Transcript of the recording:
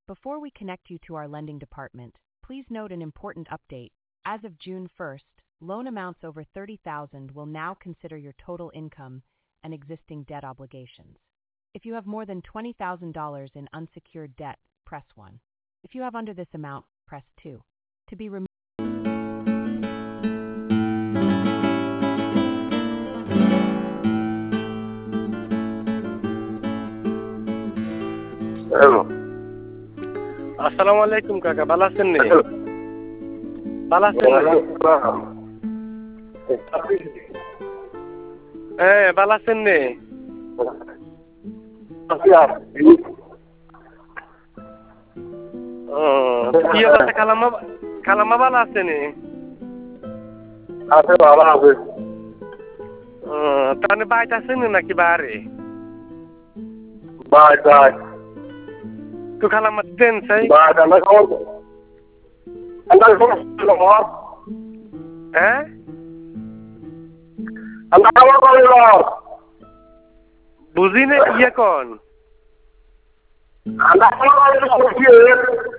Before we connect you to our lending department, please note an important update. As of June 1st, loan amounts over $30,000 will now consider your total income and existing debt obligations. If you have more than $20,000 in unsecured debt, press 1. If you have under this amount, press 2. To be removed. Hello. আসসালামু আলাইকুম কাকা, ভালো আছেন নি? ভালো আছেন নি? হ্যাঁ, ভালো আছেন নি? কি অবস্থা খালাম্মা ভালো আছে নি? আছে, ভালো আছে। তাহলে বাইট আছেন নাকি বাড়ি? বাই। তো খালাম্মা দেন চাই? বাই, আমরা খবর। হ্যাঁ? আমরা খবর করিল। বুঝি না কি এখন? আমরা খবর করিল।